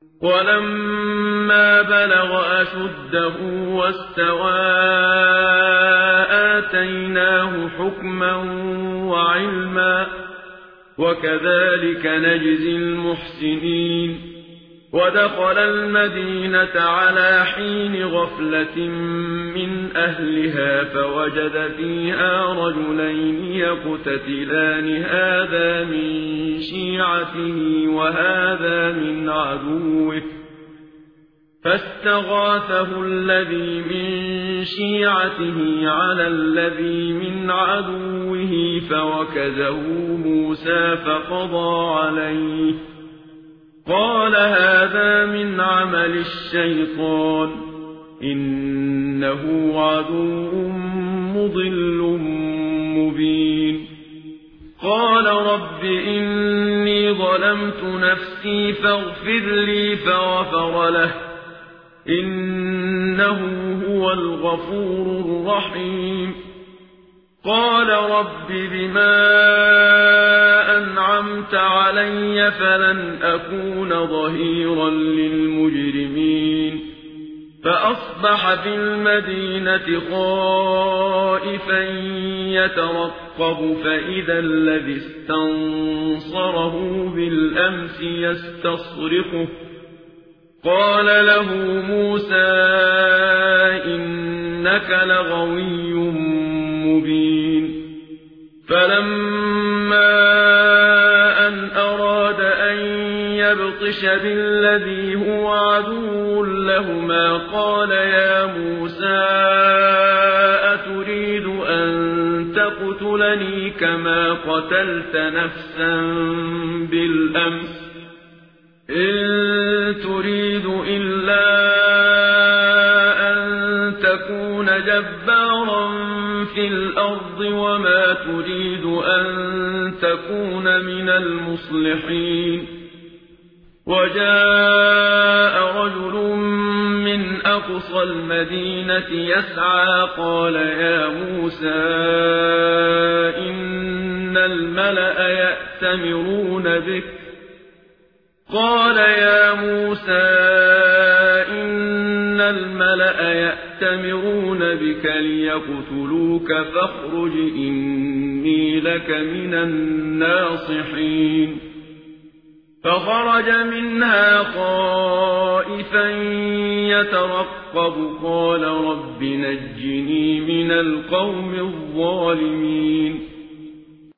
ولما بلغ أشده واستوى آتيناه حكما وعلما وكذلك نجزي المحسنين ودخل المدينة على حين غفلة من أهلها فوجد فيها رجلين يقتتلان هذا من شيعته وهذا من عدوه فاستغاثه الذي من شيعته على الذي من عدوه فوكزه موسى فقضى عليه قال هذا من عمل الشيطان إنه عدو مضل مبين قال رب إني ظلمت نفسي فاغفر لي فغفر له إنه هو الغفور الرحيم قال رب بما أنعمت علي فلن أكون ظهيرا للمجرمين فأصبح في المدينة خائفا يترقب فإذا الذي استنصره بالأمس يستصرخه قال له موسى إنك لغوي مبين فلما أن أراد أن يبطش بالذي هو عدو لهما قال يا موسى أتريد أن تقتلني كما قتلت نفسا بالأمس إن تريد إلا أن تكون جبارا في الأرض وما تريد أن تكون من المصلحين وجاء رجل من أقصى المدينة يسعى قال يا موسى إن الملأ يأتمرون بك قال يا موسى إن الملأ يأتمرون بك ليقتلوك فاخرج إني لك من الناصحين فخرج منها خائفا يترقب قال رب نجني من القوم الظالمين